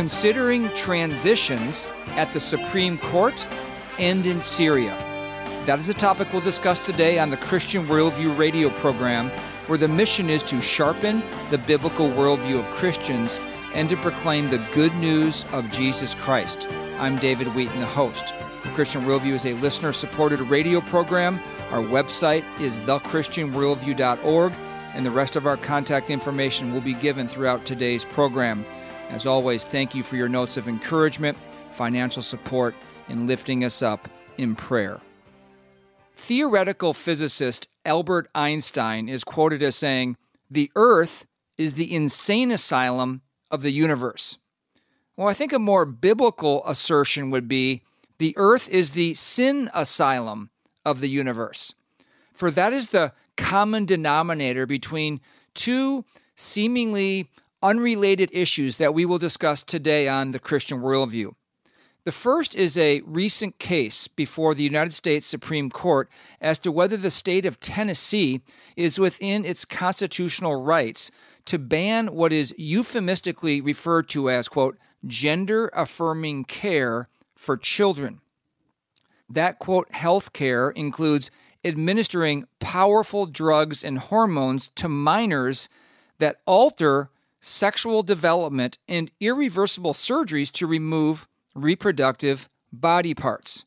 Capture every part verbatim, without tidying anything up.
considering transitions at the Supreme Court and in Syria. That is the topic we'll discuss today on the Christian Worldview radio program, where the mission is to sharpen the biblical worldview of Christians and to proclaim the good news of Jesus Christ. I'm David Wheaton, the host. The Christian Worldview is a listener-supported radio program. Our website is the christian worldview dot org, and the rest of our contact information will be given throughout today's program. As always, thank you for your notes of encouragement, financial support, and lifting us up in prayer. Theoretical physicist Albert Einstein is quoted as saying, "The Earth is the insane asylum of the universe." Well, I think a more biblical assertion would be, the Earth is the sin asylum of the universe. For that is the common denominator between two seemingly unrelated issues that we will discuss today on the Christian Worldview. The first is a recent case before the United States Supreme Court as to whether the state of Tennessee is within its constitutional rights to ban what is euphemistically referred to as, quote, gender-affirming care for children. That, quote, health care includes administering powerful drugs and hormones to minors that alter sexual development and irreversible surgeries to remove reproductive body parts.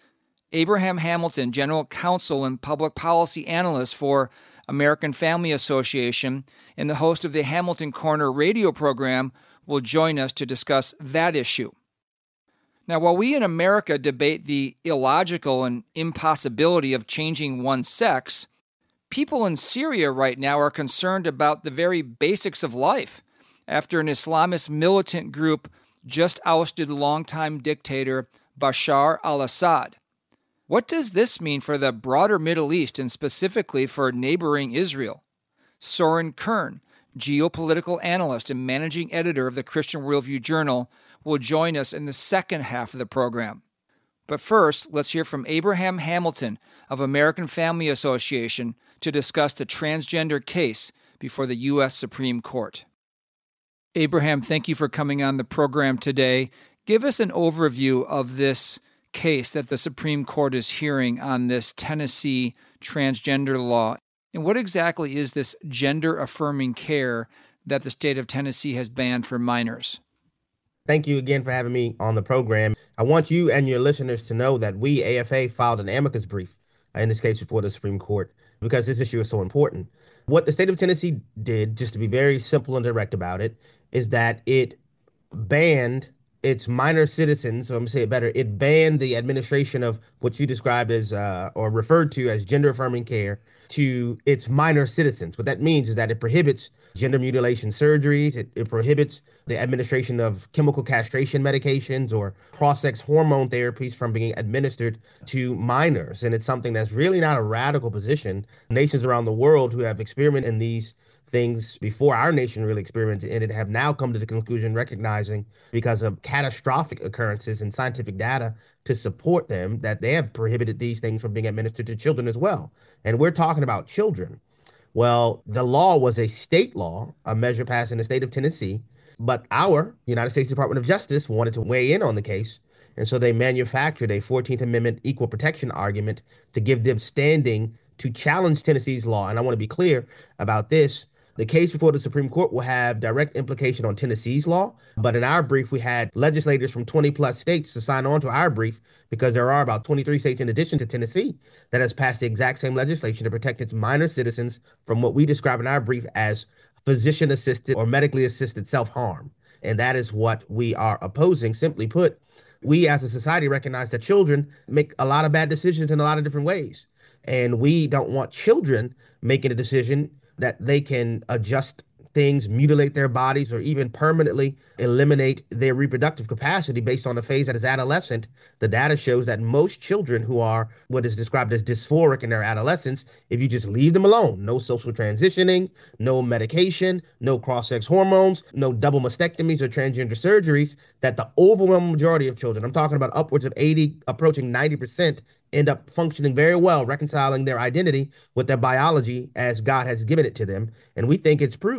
Abraham Hamilton, General Counsel and Public Policy Analyst for American Family Association and the host of the Hamilton Corner radio program, will join us to discuss that issue. Now, while we in America debate the illogical and impossibility of changing one's sex, people in Syria right now are concerned about the very basics of life after an Islamist militant group just ousted longtime dictator Bashar al-Assad. What does this mean for the broader Middle East and specifically for neighboring Israel? Soren Kern, geopolitical analyst and managing editor of the Christian Worldview Journal, will join us in the second half of the program. But first, let's hear from Abraham Hamilton of American Family Association to discuss the transgender case before the U S Supreme Court. Abraham, thank you for coming on the program today. Give us an overview of this case that the Supreme Court is hearing on this Tennessee transgender law. And what exactly is this gender-affirming care that the state of Tennessee has banned for minors? Thank you again for having me on the program. I want you and your listeners to know that we, A F A, filed an amicus brief, in this case before the Supreme Court, because this issue is so important. What the state of Tennessee did, just to be very simple and direct about it, is that it banned its minor citizens, so I'm going to say it better, it banned the administration of what you described as, uh, or referred to as gender-affirming care to its minor citizens. What that means is that it prohibits gender mutilation surgeries, it, it prohibits the administration of chemical castration medications or cross-sex hormone therapies from being administered to minors. And it's something that's really not a radical position. Nations around the world who have experimented in these things before our nation really experimented in it have now come to the conclusion, recognizing because of catastrophic occurrences and scientific data to support them, that they have prohibited these things from being administered to children as well. And we're talking about children. Well, the law was a state law, a measure passed in the state of Tennessee, but our United States Department of Justice wanted to weigh in on the case. And so they manufactured a fourteenth Amendment equal protection argument to give them standing to challenge Tennessee's law. And I want to be clear about this. The case before the Supreme Court will have direct implication on Tennessee's law, but in our brief, we had legislators from twenty plus states to sign on to our brief because there are about twenty-three states in addition to Tennessee that has passed the exact same legislation to protect its minor citizens from what we describe in our brief as physician-assisted or medically assisted self-harm. And that is what we are opposing. Simply put, we as a society recognize that children make a lot of bad decisions in a lot of different ways. And we don't want children making a decision that they can adjust things, mutilate their bodies, or even permanently eliminate their reproductive capacity based on a phase that is adolescent. The data shows that most children who are what is described as dysphoric in their adolescence, if you just leave them alone, no social transitioning, no medication, no cross-sex hormones, no double mastectomies or transgender surgeries, that the overwhelming majority of children, I'm talking about upwards of eighty, approaching ninety percent, end up functioning very well, reconciling their identity with their biology as God has given it to them. And we think it's prudent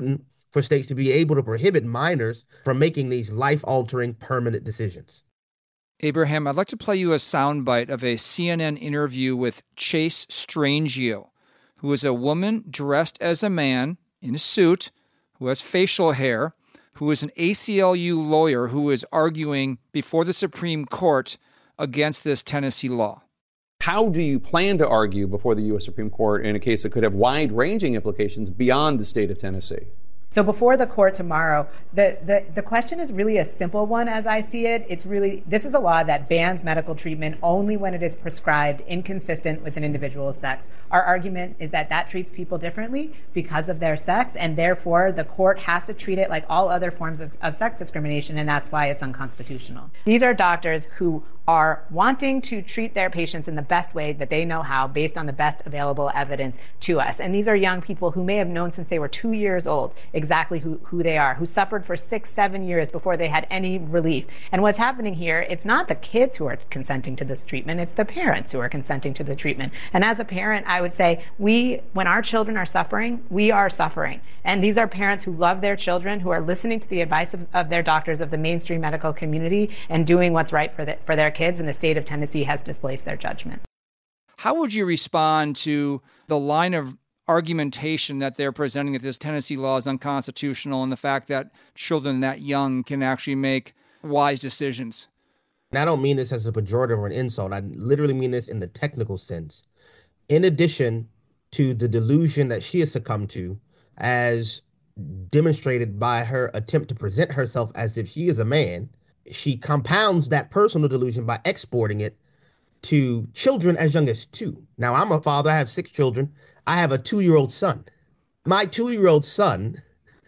for states to be able to prohibit minors from making these life-altering permanent decisions. Abraham, I'd like to play you a soundbite of a C N N interview with Chase Strangio, who is a woman dressed as a man in a suit, who has facial hair, who is an A C L U lawyer who is arguing before the Supreme Court against this Tennessee law. How do you plan to argue before the U S Supreme Court in a case that could have wide-ranging implications beyond the state of Tennessee? So before the court tomorrow, the, the, the question is really a simple one as I see it. It's really, this is a law that bans medical treatment only when it is prescribed inconsistent with an individual's sex. Our argument is that that treats people differently because of their sex, and therefore the court has to treat it like all other forms of, of sex discrimination, and that's why it's unconstitutional. These are doctors who are wanting to treat their patients in the best way that they know how based on the best available evidence to us. And these are young people who may have known since they were two years old exactly who, who they are, who suffered for six, seven years before they had any relief. And what's happening here, it's not the kids who are consenting to this treatment, it's the parents who are consenting to the treatment. And as a parent, I would say, we, when our children are suffering, we are suffering. And these are parents who love their children, who are listening to the advice of, of their doctors, of the mainstream medical community, and doing what's right for, the, for their kids, and the state of Tennessee has displaced their judgment. How would you respond to the line of argumentation that they're presenting that this Tennessee law is unconstitutional and the fact that children that young can actually make wise decisions? And I don't mean this as a pejorative or an insult. I literally mean this in the technical sense. In addition to the delusion that she has succumbed to, as demonstrated by her attempt to present herself as if she is a man, she compounds that personal delusion by exporting it to children as young as two. Now, I'm a father. I have six children. I have a two-year-old son. My two-year-old son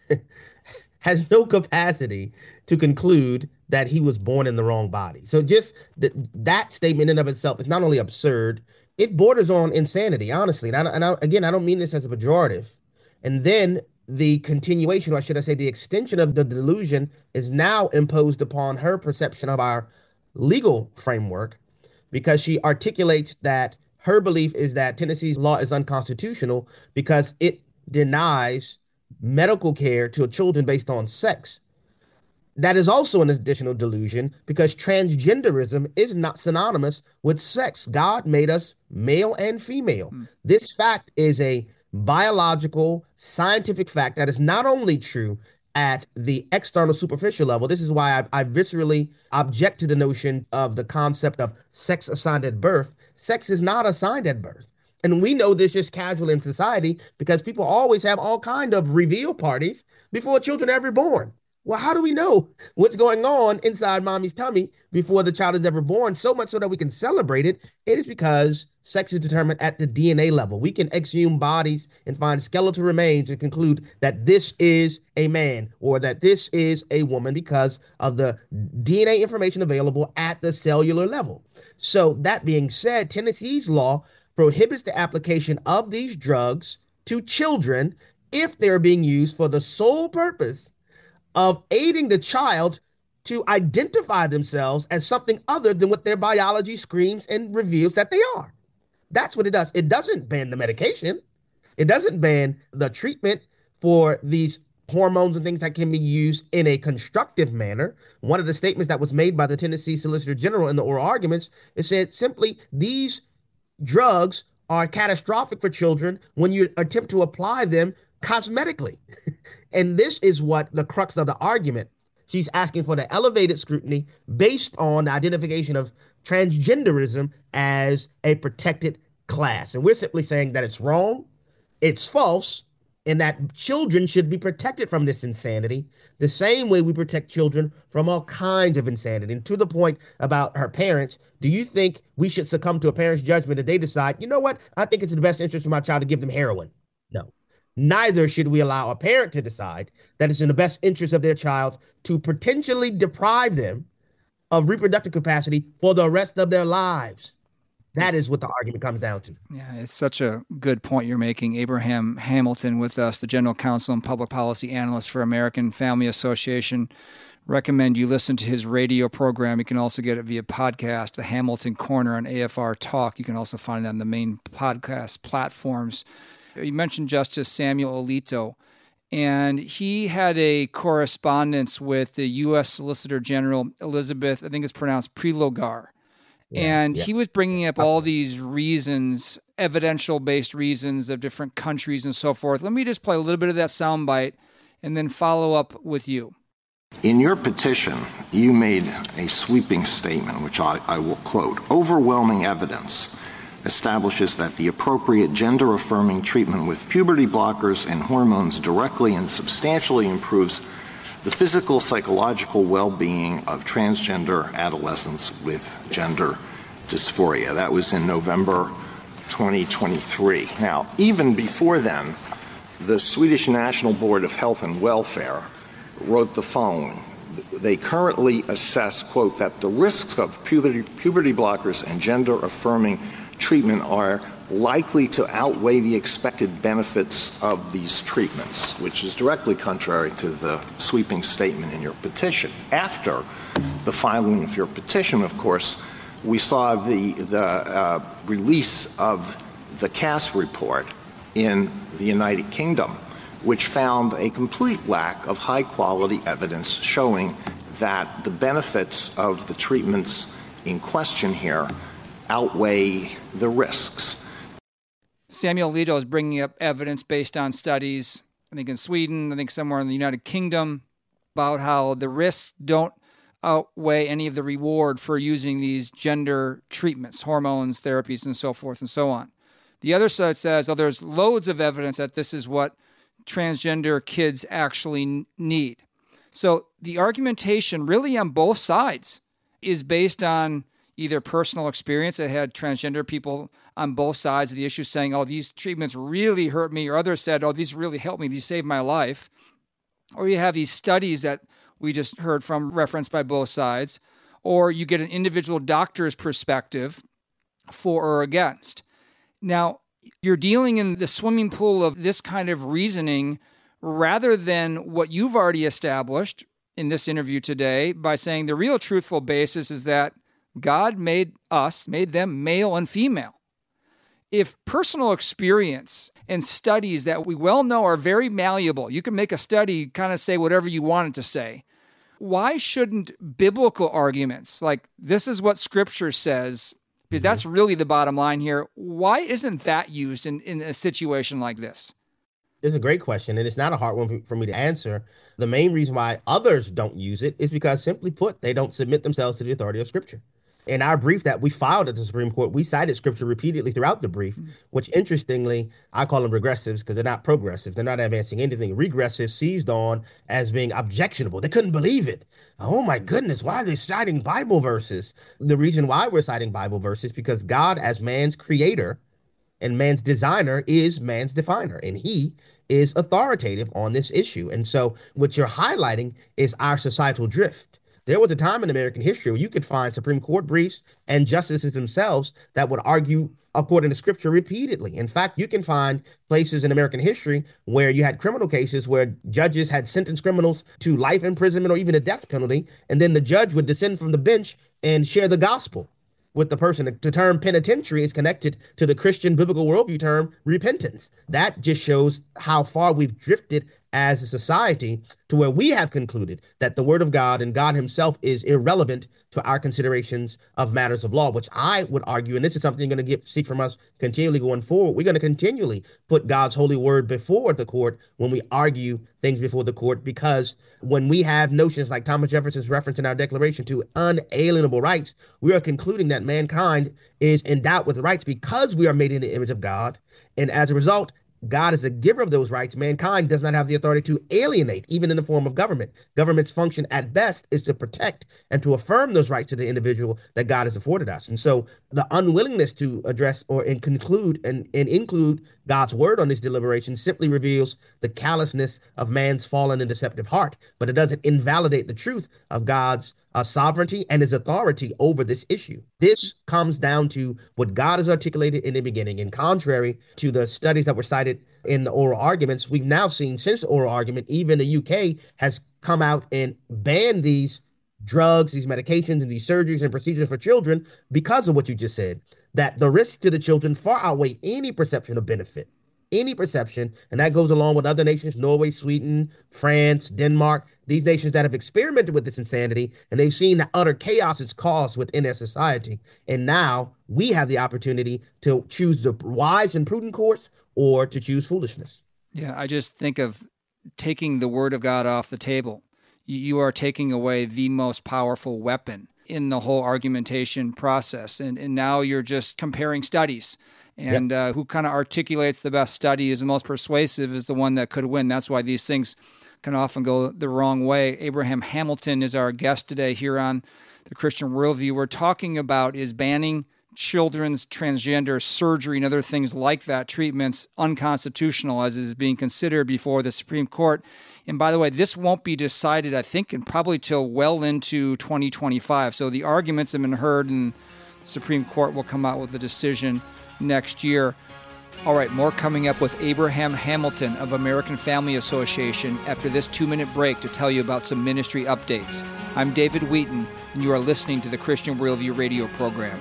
has no capacity to conclude that he was born in the wrong body. So just th- that statement in and of itself is not only absurd, it borders on insanity, honestly. And, I, and I, again, I don't mean this as a pejorative. And then the continuation, or should I say the extension of the delusion, is now imposed upon her perception of our legal framework, because she articulates that her belief is that Tennessee's law is unconstitutional because it denies medical care to children based on sex. That is also an additional delusion because transgenderism is not synonymous with sex. God made us male and female. Hmm. This fact is a biological, scientific fact that is not only true at the external superficial level. This is why I, I viscerally object to the notion of the concept of sex assigned at birth. Sex is not assigned at birth. And we know this just casually in society because people always have all kind of reveal parties before children are ever born. Well, how do we know what's going on inside mommy's tummy before the child is ever born? So much so that we can celebrate it. It is because sex is determined at the D N A level. We can exhume bodies and find skeletal remains and conclude that this is a man or that this is a woman because of the D N A information available at the cellular level. So that being said, Tennessee's law prohibits the application of these drugs to children if they're being used for the sole purpose of aiding the child to identify themselves as something other than what their biology screams and reveals that they are. That's what it does. It doesn't ban the medication. It doesn't ban the treatment for these hormones and things that can be used in a constructive manner. One of the statements that was made by the Tennessee Solicitor General in the oral arguments, it said simply these drugs are catastrophic for children when you attempt to apply them cosmetically. And this is what the crux of the argument. She's asking for the elevated scrutiny based on the identification of transgenderism as a protected class. And we're simply saying that it's wrong, it's false, and that children should be protected from this insanity the same way we protect children from all kinds of insanity. And to the point about her parents, do you think we should succumb to a parent's judgment if they decide, you know what, I think it's in the best interest of my child to give them heroin? No. Neither should we allow a parent to decide that it's in the best interest of their child to potentially deprive them of reproductive capacity for the rest of their lives. That it's, is what the argument comes down to. Yeah, it's such a good point you're making. Abraham Hamilton with us, the General Counsel and Public Policy Analyst for American Family Association. Recommend you listen to his radio program. You can also get it via podcast, The Hamilton Corner on A F R Talk. You can also find it on the main podcast platforms. You mentioned Justice Samuel Alito, And he had a correspondence with the U S Solicitor General, Elizabeth, I think it's pronounced Prelogar. Yeah, and yeah. he was bringing up all these reasons, evidential-based reasons of different countries and so forth. Let me just play a little bit of that soundbite and then follow up with you. In your petition, you made a sweeping statement, which I, I will quote. Overwhelming evidence establishes that the appropriate gender-affirming treatment with puberty blockers and hormones directly and substantially improves the physical, psychological well-being of transgender adolescents with gender dysphoria. That was in November twenty twenty-three. Now, even before then, the Swedish National Board of Health and Welfare wrote the following. They currently assess, quote, that the risks of puberty, puberty blockers and gender-affirming treatment are likely to outweigh the expected benefits of these treatments, which is directly contrary to the sweeping statement in your petition. After the filing of your petition, of course, we saw the, the uh, release of the Cass report in the United Kingdom, which found a complete lack of high-quality evidence showing that the benefits of the treatments in question here outweigh the risks. Samuel Alito is bringing up evidence based on studies, I think in Sweden, I think somewhere in the United Kingdom, about how the risks don't outweigh any of the reward for using these gender treatments, hormones, therapies, and so forth and so on. The other side says, oh, there's loads of evidence that this is what transgender kids actually need. So the argumentation really on both sides is based on either personal experience that had transgender people on both sides of the issue saying, oh, these treatments really hurt me, or others said, oh, these really helped me, these saved my life. Or you have these studies that we just heard from referenced by both sides, or you get an individual doctor's perspective for or against. Now, you're dealing in the swimming pool of this kind of reasoning rather than what you've already established in this interview today by saying the real truthful basis is that God made us, made them male and female. If personal experience and studies that we well know are very malleable, you can make a study, kind of say whatever you want it to say. Why shouldn't biblical arguments, like this is what Scripture says, because that's really the bottom line here, why isn't that used in, in a situation like this? It's a great question, and it's not a hard one for me to answer. The main reason why others don't use it is because, simply put, they don't submit themselves to the authority of Scripture. In our brief that we filed at the Supreme Court, we cited Scripture repeatedly throughout the brief, which, interestingly, I call them regressives because they're not progressive. They're not advancing anything. Regressive seized on as being objectionable. They couldn't believe it. Oh, my goodness, why are they citing Bible verses? The reason why we're citing Bible verses is because God, as man's creator and man's designer, is man's definer, and he is authoritative on this issue. And so what you're highlighting is our societal drift. There was a time in American history where you could find Supreme Court briefs and justices themselves that would argue according to Scripture repeatedly. In fact, you can find places in American history where you had criminal cases where judges had sentenced criminals to life imprisonment or even a death penalty, and then the judge would descend from the bench and share the gospel with the person. The term penitentiary is connected to the Christian biblical worldview term repentance. That just shows how far we've drifted as a society to where we have concluded that the word of God and God himself is irrelevant to our considerations of matters of law, which I would argue, and this is something you're going to get see from us continually going forward, we're going to continually put God's holy word before the court when we argue things before the court, because when we have notions like Thomas Jefferson's reference in our Declaration to unalienable rights, we are concluding that mankind is endowed with rights because we are made in the image of God. And as a result, God is the giver of those rights. Mankind does not have the authority to alienate, even in the form of government. Government's function at best is to protect and to affirm those rights to the individual that God has afforded us. And so the unwillingness to address or and conclude and, and include God's word on this deliberation simply reveals the callousness of man's fallen and deceptive heart, but it doesn't invalidate the truth of God's uh, sovereignty and his authority over this issue. This comes down to what God has articulated in the beginning. And contrary to the studies that were cited in the oral arguments, we've now seen since the oral argument, even the U K has come out and banned these drugs, these medications, and these surgeries and procedures for children because of what you just said, that the risks to the children far outweigh any perception of benefit. any perception, and that goes along with other nations, Norway, Sweden, France, Denmark, these nations that have experimented with this insanity, and they've seen the utter chaos it's caused within their society. And now we have the opportunity to choose the wise and prudent course or to choose foolishness. Yeah, I just think of taking the word of God off the table. You are taking away the most powerful weapon in the whole argumentation process. And, and now you're just comparing studies. And yep. uh, who kind of articulates the best study is the most persuasive is the one that could win. That's why these things can often go the wrong way. Abraham Hamilton is our guest today here on the Christian Worldview. We're talking about is banning children's transgender surgery and other things like that, treatments, unconstitutional as is being considered before the Supreme Court. And by the way, this won't be decided, I think, and probably till well into twenty twenty-five. So the arguments have been heard, and the Supreme Court will come out with a decision next year. All right, more coming up with Abraham Hamilton of American Family Association after this two-minute break to tell you about some ministry updates. I'm David Wheaton, and you are listening to the Christian Worldview radio program.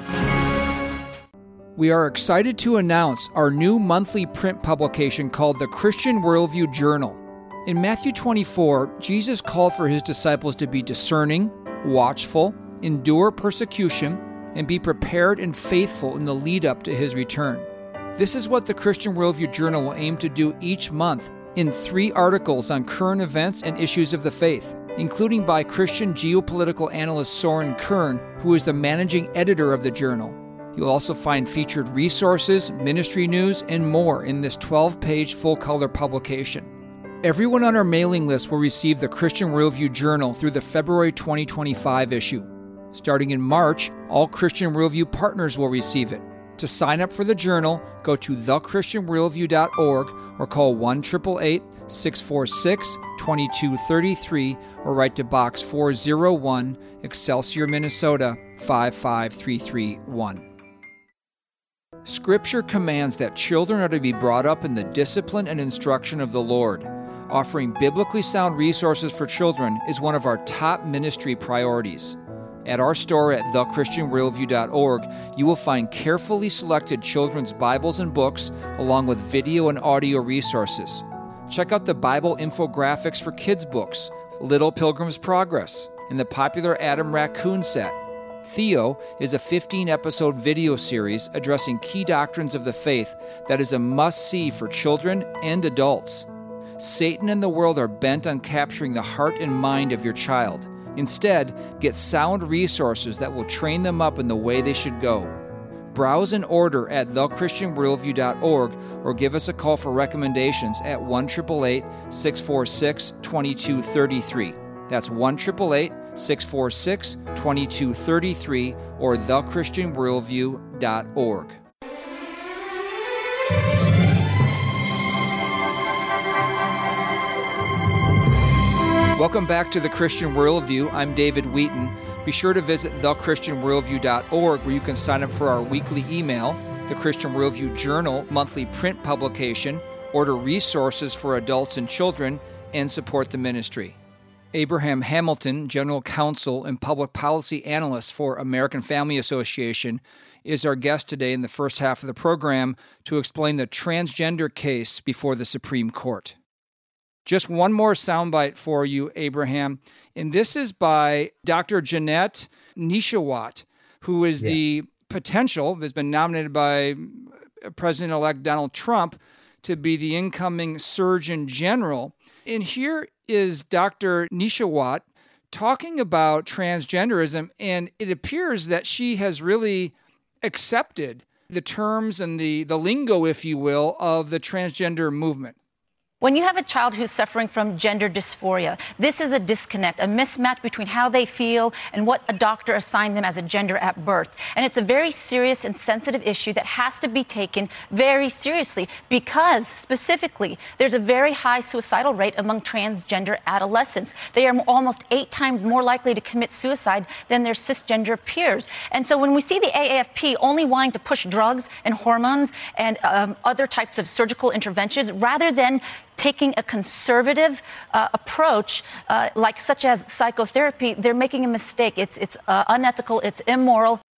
We are excited to announce our new monthly print publication called the Christian Worldview Journal. In Matthew twenty-four, Jesus called for his disciples to be discerning, watchful, endure persecution, and be prepared and faithful in the lead up to his return. This is what the Christian Worldview Journal will aim to do each month in three articles on current events and issues of the faith, including by Christian geopolitical analyst Soren Kern, who is the managing editor of the journal. You'll also find featured resources, ministry news, and more in this twelve-page full-color publication. Everyone on our mailing list will receive the Christian Worldview Journal through the February twenty twenty-five issue. Starting in March, all Christian Worldview partners will receive it. To sign up for the journal, go to the christian worldview dot org or call one eight eight eight, six four six, two two three three or write to Box four oh one, Excelsior, Minnesota, five five three three one. Scripture commands that children are to be brought up in the discipline and instruction of the Lord. Offering biblically sound resources for children is one of our top ministry priorities. At our store at the christian worldview dot org, you will find carefully selected children's Bibles and books, along with video and audio resources. Check out the Bible infographics for kids' books, Little Pilgrim's Progress, and the popular Adam Raccoon set. Theo is a fifteen-episode video series addressing key doctrines of the faith that is a must-see for children and adults. Satan and the world are bent on capturing the heart and mind of your child. Instead, get sound resources that will train them up in the way they should go. Browse and order at the christian worldview dot org or give us a call for recommendations at one eight eight eight, six four six, two two three three. That's one eight eight eight, six four six, two two three three or the christian worldview dot org. Welcome back to the Christian Worldview. I'm David Wheaton. Be sure to visit the christian worldview dot org where you can sign up for our weekly email, the Christian Worldview Journal monthly print publication, order resources for adults and children, and support the ministry. Abraham Hamilton, General Counsel and Public Policy Analyst for American Family Association, is our guest today in the first half of the program to explain the transgender case before the Supreme Court. Just one more soundbite for you, Abraham, and this is by Doctor Jeanette Nesheiwat, who is yeah. the potential, has been nominated by President-elect Donald Trump to be the incoming Surgeon General. And here is Doctor Nesheiwat talking about transgenderism, and it appears that she has really accepted the terms and the, the lingo, if you will, of the transgender movement. When you have a child who's suffering from gender dysphoria, this is a disconnect, a mismatch between how they feel and what a doctor assigned them as a gender at birth. And it's a very serious and sensitive issue that has to be taken very seriously because, specifically, there's a very high suicidal rate among transgender adolescents. They are almost eight times more likely to commit suicide than their cisgender peers. And so when we see the A A F P only wanting to push drugs and hormones and um, other types of surgical interventions rather than taking a conservative uh, approach, uh, like such as psychotherapy, they're making a mistake. It's it's uh, unethical. It's immoral.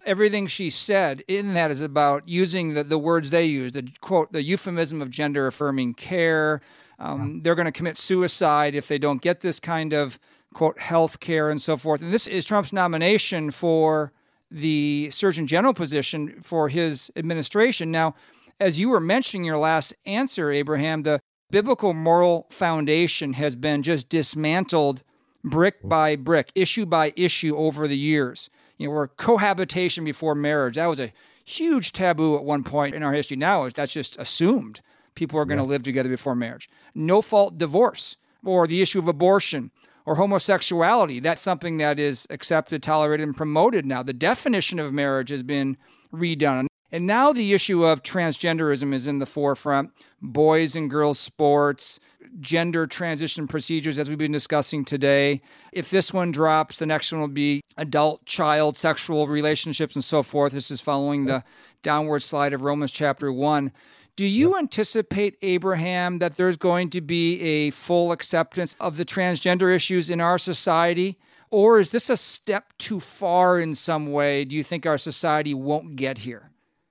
everything she said in that is about using the, the words they use, the quote, the euphemism of gender affirming care. Um, yeah. They're going to commit suicide if they don't get this kind of, quote, health care and so forth. And this is Trump's nomination for the Surgeon General position for his administration. Now, as you were mentioning in your last answer, Abraham, the biblical moral foundation has been just dismantled brick by brick, issue by issue over the years. You know, where cohabitation before marriage, that was a huge taboo at one point in our history. Now that's just assumed. People are going to yeah. live together before marriage. No-fault divorce, or the issue of abortion, or homosexuality. That's something that is accepted, tolerated, and promoted now. The definition of marriage has been redone. And now the issue of transgenderism is in the forefront. Boys and girls sports, gender transition procedures, as we've been discussing today. If this one drops, the next one will be adult-child sexual relationships and so forth. This is following the downward slide of Romans chapter one. Do you anticipate, Abraham, that there's going to be a full acceptance of the transgender issues in our society? Or is this a step too far in some way? Do you think our society won't get here?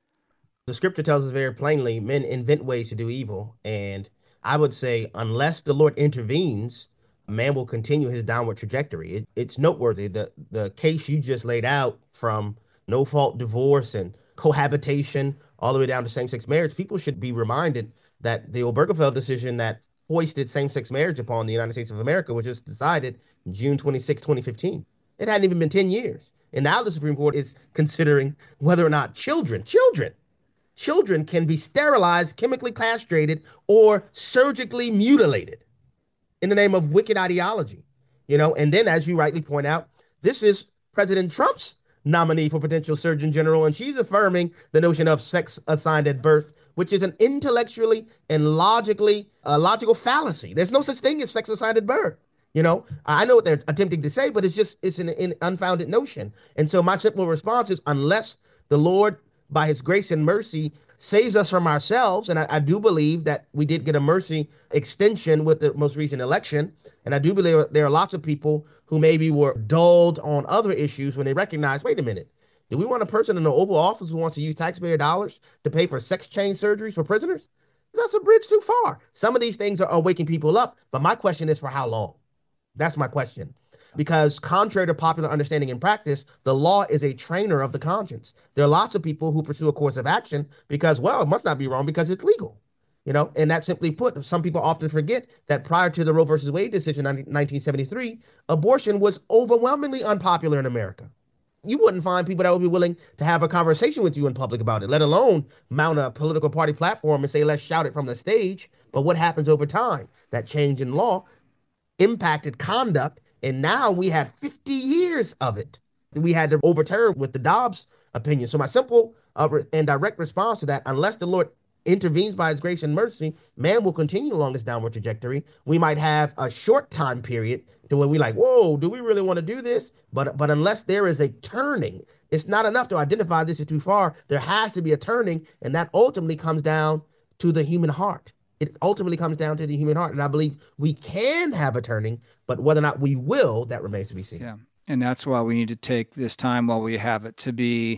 The scripture tells us very plainly, men invent ways to do evil. And I would say, unless the Lord intervenes, man will continue his downward trajectory. It, it's noteworthy. The, the case you just laid out, from no-fault divorce and cohabitation all the way down to same-sex marriage, people should be reminded that the Obergefell decision that foisted same-sex marriage upon the United States of America was just decided June twenty-sixth, twenty fifteen. It hadn't even been ten years. And now the Supreme Court is considering whether or not children, children, Children can be sterilized, chemically castrated, or surgically mutilated in the name of wicked ideology. You know, and then, as you rightly point out, this is President Trump's nominee for potential Surgeon General, and she's affirming the notion of sex assigned at birth, which is an intellectually and logically uh, logical fallacy. There's no such thing as sex assigned at birth. You know, I know what they're attempting to say, but it's just it's an, an unfounded notion. And so my simple response is, unless the Lord, by his grace and mercy, saves us from ourselves. And I, I do believe that we did get a mercy extension with the most recent election. And I do believe there are lots of people who maybe were dulled on other issues when they recognize, wait a minute, do we want a person in the Oval Office who wants to use taxpayer dollars to pay for sex change surgeries for prisoners? That's a bridge too far. Some of these things are, are waking people up. But my question is, for how long? That's my question. Because contrary to popular understanding and practice, the law is a trainer of the conscience. There are lots of people who pursue a course of action because, well, it must not be wrong because it's legal. You know, and that simply put, some people often forget that prior to the Roe versus Wade decision in nineteen seventy-three, abortion was overwhelmingly unpopular in America. You wouldn't find people that would be willing to have a conversation with you in public about it, let alone mount a political party platform and say, let's shout it from the stage. But what happens over time? That change in law impacted conduct. And now we had fifty years of it. We had to overturn with the Dobbs opinion. So my simple uh, and direct response to that, unless the Lord intervenes by his grace and mercy, man will continue along this downward trajectory. We might have a short time period to where we like, whoa, do we really want to do this? But but unless there is a turning, it's not enough to identify this is too far. There has to be a turning, and that ultimately comes down to the human heart. It ultimately comes down to the human heart. And I believe we can have a turning, but whether or not we will, that remains to be seen. Yeah. And that's why we need to take this time while we have it to be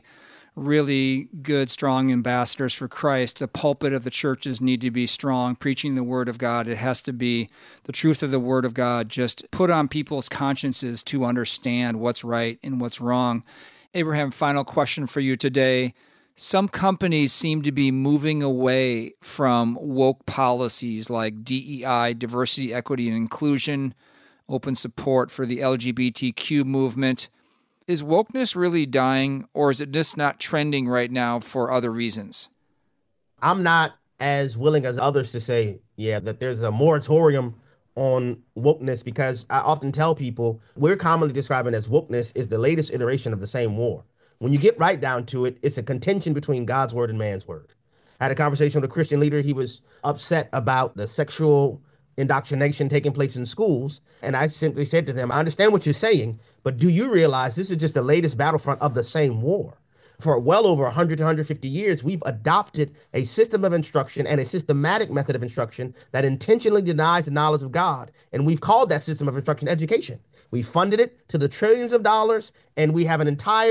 really good, strong ambassadors for Christ. The pulpit of the churches need to be strong, preaching the word of God. It has to be the truth of the word of God, just put on people's consciences to understand what's right and what's wrong. Abraham, final question for you today. Some companies seem to be moving away from woke policies like D E I, diversity, equity, and inclusion, open support for the L G B T Q movement. Is wokeness really dying, or is it just not trending right now for other reasons? I'm not as willing as others to say, yeah, that there's a moratorium on wokeness, because I often tell people we're commonly describing as wokeness is the latest iteration of the same war. When you get right down to it, it's a contention between God's word and man's word. I had a conversation with a Christian leader. He was upset about the sexual indoctrination taking place in schools. And I simply said to them, I understand what you're saying, but do you realize this is just the latest battlefront of the same war? For well over one hundred to one hundred fifty years, we've adopted a system of instruction and a systematic method of instruction that intentionally denies the knowledge of God. And we've called that system of instruction education. We funded it to the trillions of dollars, and we have an entire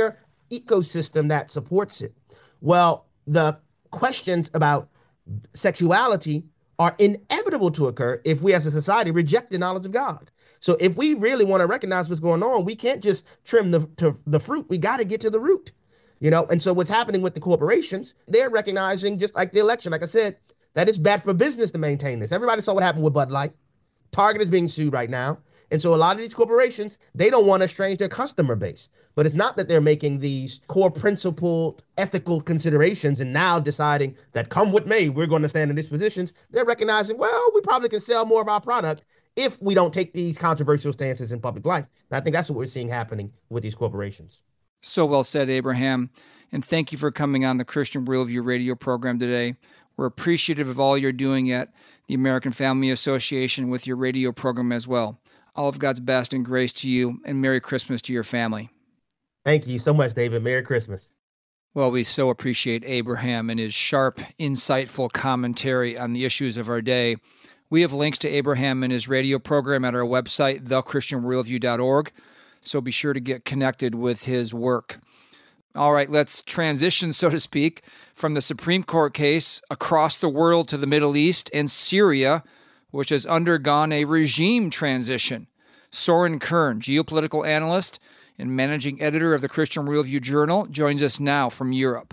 ecosystem that supports it. Well, the questions about sexuality are inevitable to occur if we as a society reject the knowledge of God. So if we really want to recognize what's going on, we can't just trim the, to, the fruit. We got to get to the root, you know? And so what's happening with the corporations, they're recognizing, just like the election, like I said, that it's bad for business to maintain this. Everybody saw what happened with Bud Light. Target is being sued right now. And so a lot of these corporations, they don't want to estrange their customer base. But it's not that they're making these core principled ethical considerations and now deciding that come with me, we're going to stand in these positions. They're recognizing, well, we probably can sell more of our product if we don't take these controversial stances in public life. And I think that's what we're seeing happening with these corporations. So well said, Abraham. And thank you for coming on the Christian Worldview radio program today. We're appreciative of all you're doing at the American Family Association with your radio program as well. All of God's best and grace to you, and Merry Christmas to your family. Thank you so much, David. Merry Christmas. Well, we so appreciate Abraham and his sharp, insightful commentary on the issues of our day. We have links to Abraham and his radio program at our website, the christian worldview dot org, so be sure to get connected with his work. All right, let's transition, so to speak, from the Supreme Court case across the world to the Middle East and Syria, which has undergone a regime transition. Soren Kern, geopolitical analyst and managing editor of the Christian Worldview Journal, joins us now from Europe.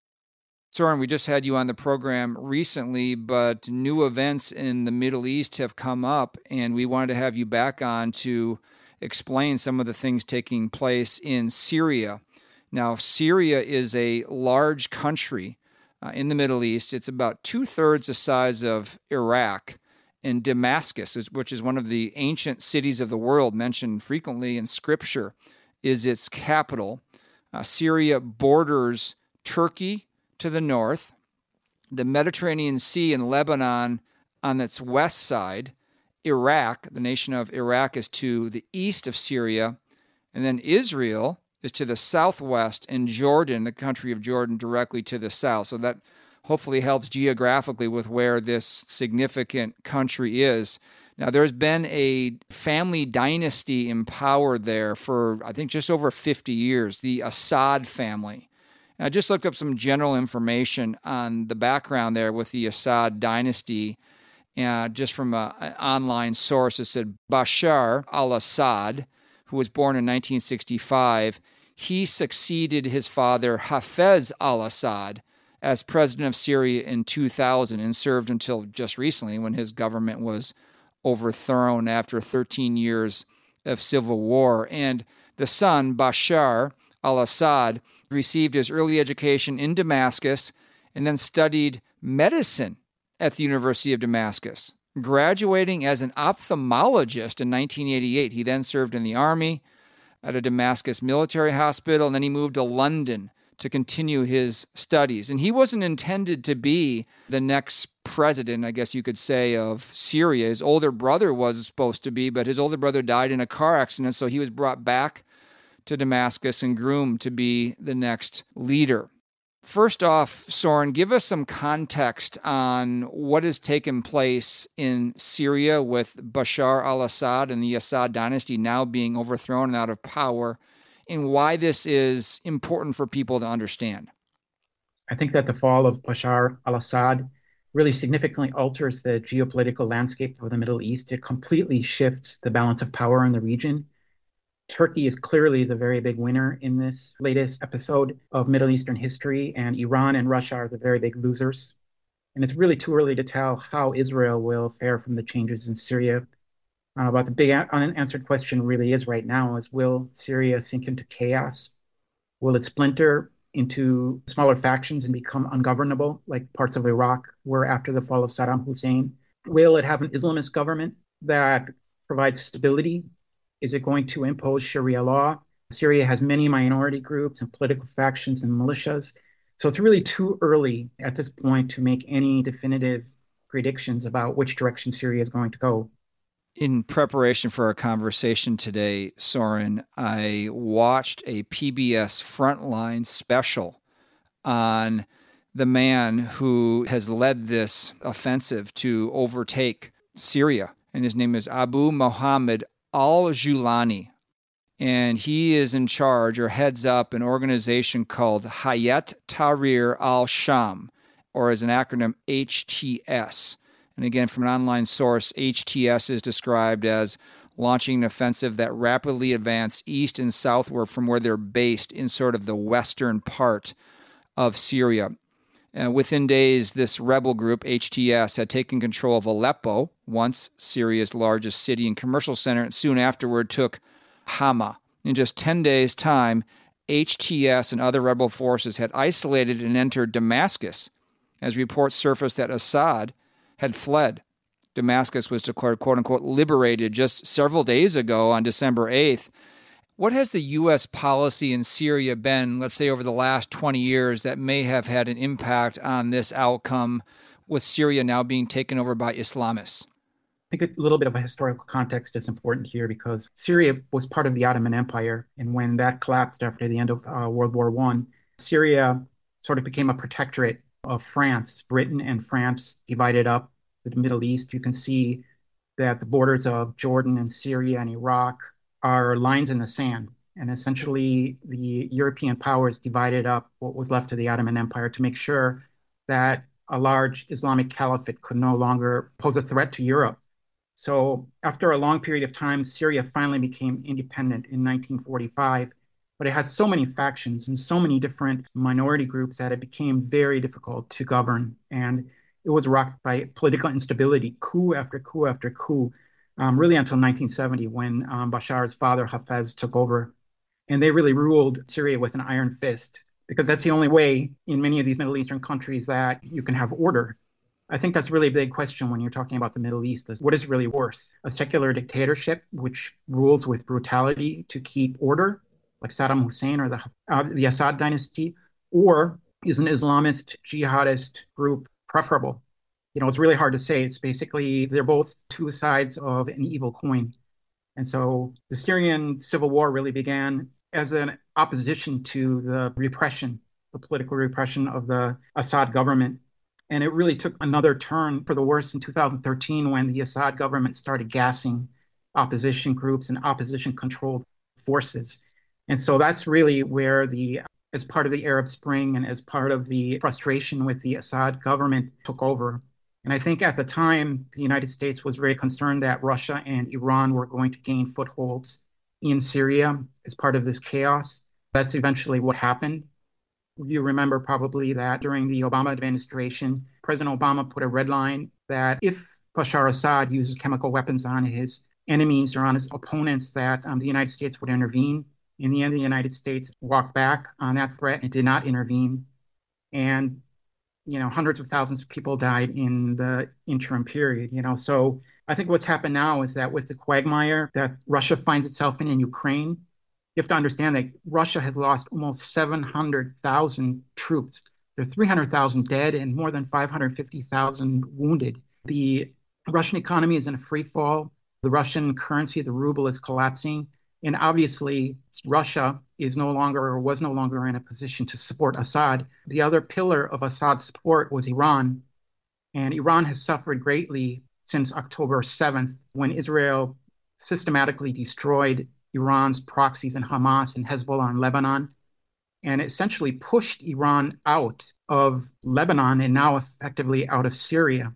Soren, we just had you on the program recently, but new events in the Middle East have come up, and we wanted to have you back on to explain some of the things taking place in Syria. Now, Syria is a large country uh, in the Middle East. It's about two-thirds the size of Iraq. And Damascus, which is one of the ancient cities of the world mentioned frequently in Scripture, is its capital. Uh, Syria borders Turkey to the north, the Mediterranean Sea and Lebanon on its west side, Iraq, the nation of Iraq, is to the east of Syria, and then Israel is to the southwest, and Jordan, the country of Jordan, directly to the south. So that hopefully helps geographically with where this significant country is. Now, there's been a family dynasty in power there for, I think, just over fifty years, the Assad family. And I just looked up some general information on the background there with the Assad dynasty, uh, just from a, an online source. It said Bashar al-Assad, who was born in nineteen sixty-five, he succeeded his father Hafez al-Assad as president of Syria in two thousand and served until just recently when his government was overthrown after thirteen years of civil war. And the son, Bashar al-Assad, received his early education in Damascus and then studied medicine at the University of Damascus. Graduating as an ophthalmologist in nineteen eighty-eight, he then served in the army at a Damascus military hospital, and then he moved to London to continue his studies. And he wasn't intended to be the next president, I guess you could say, of Syria. His older brother was supposed to be, but his older brother died in a car accident, so he was brought back to Damascus and groomed to be the next leader. First off, Soren, give us some context on what has taken place in Syria with Bashar al-Assad and the Assad dynasty now being overthrown and out of power, and why this is important for people to understand. I think that the fall of Bashar al-Assad really significantly alters the geopolitical landscape of the Middle East. It completely shifts the balance of power in the region. Turkey is clearly the very big winner in this latest episode of Middle Eastern history, and Iran and Russia are the very big losers. And it's really too early to tell how Israel will fare from the changes in Syria. Uh, but the big unanswered question really is right now is, will Syria sink into chaos? Will it splinter into smaller factions and become ungovernable like parts of Iraq were after the fall of Saddam Hussein? Will it have an Islamist government that provides stability? Is it going to impose Sharia law? Syria has many minority groups and political factions and militias. So it's really too early at this point to make any definitive predictions about which direction Syria is going to go. In preparation for our conversation today, Soren, I watched a P B S Frontline special on the man who has led this offensive to overtake Syria, and his name is Abu Muhammad al-Julani. and he is in charge or heads up an organization called Hayat Tahrir al-Sham, or as an acronym, H T S. And again, from an online source, H T S is described as launching an offensive that rapidly advanced east and southward from where they're based in sort of the western part of Syria. Uh, within days, this rebel group, H T S, had taken control of Aleppo, once Syria's largest city and commercial center, and soon afterward took Hama. In just ten days' time, H T S and other rebel forces had isolated and entered Damascus, as reports surfaced that Assad had fled. Damascus was declared, quote-unquote, liberated just several days ago on December eighth. What has the U S policy in Syria been, let's say, over the last twenty years that may have had an impact on this outcome with Syria now being taken over by Islamists? I think a little bit of a historical context is important here because Syria was part of the Ottoman Empire. And when that collapsed after the end of uh, World War One, Syria sort of became a protectorate of France. Britain and France divided up the Middle East. You can see that the borders of Jordan and Syria and Iraq are lines in the sand. And essentially, the European powers divided up what was left of the Ottoman Empire to make sure that a large Islamic caliphate could no longer pose a threat to Europe. So after a long period of time, Syria finally became independent in nineteen forty-five. But it had so many factions and so many different minority groups that it became very difficult to govern. And it was rocked by political instability, coup after coup after coup, um, really until nineteen seventy when um, Bashar's father, Hafez, took over. And they really ruled Syria with an iron fist, because that's the only way in many of these Middle Eastern countries that you can have order. I think that's really a big question when you're talking about the Middle East. Is what is really worse? A secular dictatorship, which rules with brutality to keep order, like Saddam Hussein or the, uh, the Assad dynasty, or is an Islamist jihadist group preferable? You know, it's really hard to say. It's basically, they're both two sides of an evil coin. And so the Syrian civil war really began as an opposition to the repression, the political repression of the Assad government. And it really took another turn for the worse in two thousand thirteen when the Assad government started gassing opposition groups and opposition-controlled forces. And so that's really where the, as part of the Arab Spring and as part of the frustration with the Assad government took over. And I think at the time, the United States was very concerned that Russia and Iran were going to gain footholds in Syria as part of this chaos. That's eventually what happened. You remember probably that during the Obama administration, President Obama put a red line that if Bashar Assad uses chemical weapons on his enemies or on his opponents, that um, the United States would intervene. In the end, the United States walked back on that threat and did not intervene. And, you know, hundreds of thousands of people died in the interim period, you know. So I think what's happened now is that with the quagmire that Russia finds itself in in Ukraine, you have to understand that Russia has lost almost seven hundred thousand troops. There are three hundred thousand dead and more than five hundred fifty thousand wounded. The Russian economy is in a free fall. The Russian currency, the ruble, is collapsing. And obviously, Russia is no longer or was no longer in a position to support Assad. The other pillar of Assad's support was Iran. And Iran has suffered greatly since October seventh, when Israel systematically destroyed Iran's proxies in Hamas and Hezbollah in Lebanon, and essentially pushed Iran out of Lebanon and now effectively out of Syria.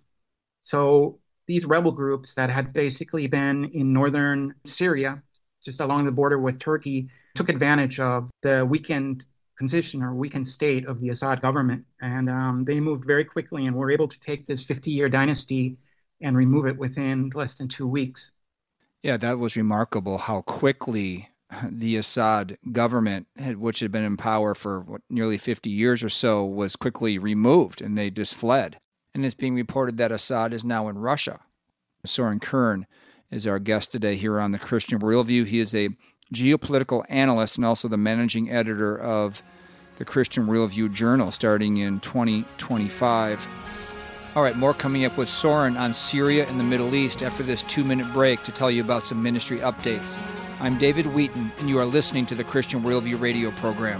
So these rebel groups that had basically been in northern Syria, just along the border with Turkey, took advantage of the weakened condition or weakened state of the Assad government. And um, they moved very quickly and were able to take this fifty-year dynasty and remove it within less than two weeks. Yeah, that was remarkable how quickly the Assad government, which had been in power for what, nearly fifty years or so, was quickly removed, and they just fled. And it's being reported that Assad is now in Russia. Soren Kern is our guest today here on the Christian Worldview. He is a geopolitical analyst and also the managing editor of the Christian Worldview Journal starting in twenty twenty-five. All right, more coming up with Soren on Syria and the Middle East after this two-minute break to tell you about some ministry updates. I'm David Wheaton, and you are listening to the Christian Worldview radio program.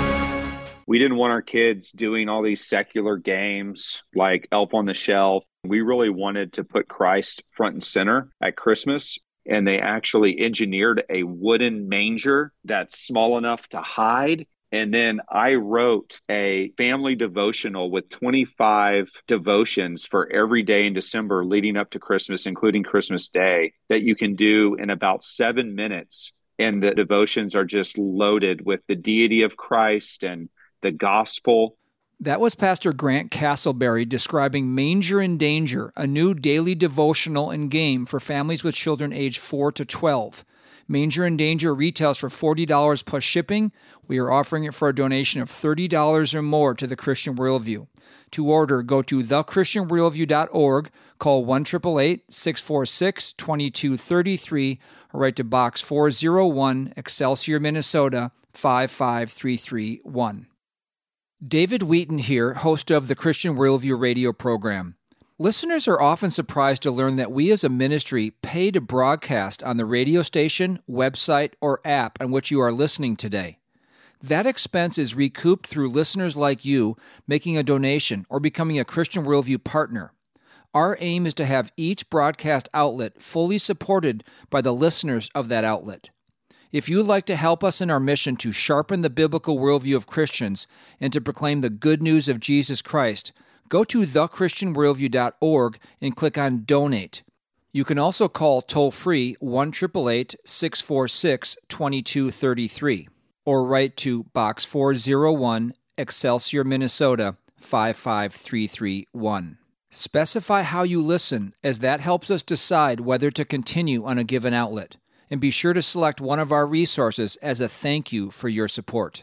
We didn't want our kids doing all these secular games like Elf on the Shelf. We really wanted to put Christ front and center at Christmas. and they actually engineered a wooden manger that's small enough to hide. And then I wrote a family devotional with twenty-five devotions for every day in December leading up to Christmas, including Christmas Day, that you can do in about seven minutes. And the devotions are just loaded with the deity of Christ and the gospel. That was Pastor Grant Castleberry describing Manger in Danger, a new daily devotional and game for families with children aged four to twelve. Manger in Danger retails for forty dollars plus shipping. We are offering it for a donation of thirty dollars or more to the Christian Worldview. To order, go to the christian worldview dot org, call one eight eight eight, six four six, two two three three, or write to Box four oh one, Excelsior, Minnesota, five five three three one. David Wheaton here, host of the Christian Worldview radio program. Listeners are often surprised to learn that we as a ministry pay to broadcast on the radio station, website, or app on which you are listening today. That expense is recouped through listeners like you making a donation or becoming a Christian Worldview partner. Our aim is to have each broadcast outlet fully supported by the listeners of that outlet. If you would like to help us in our mission to sharpen the biblical worldview of Christians and to proclaim the good news of Jesus Christ, go to the christian worldview dot org and click on Donate. You can also call toll-free one eight eight eight, six four six, two two three three or write to Box four oh one, Excelsior, Minnesota, five five three three one. Specify how you listen, as that helps us decide whether to continue on a given outlet. And be sure to select one of our resources as a thank you for your support.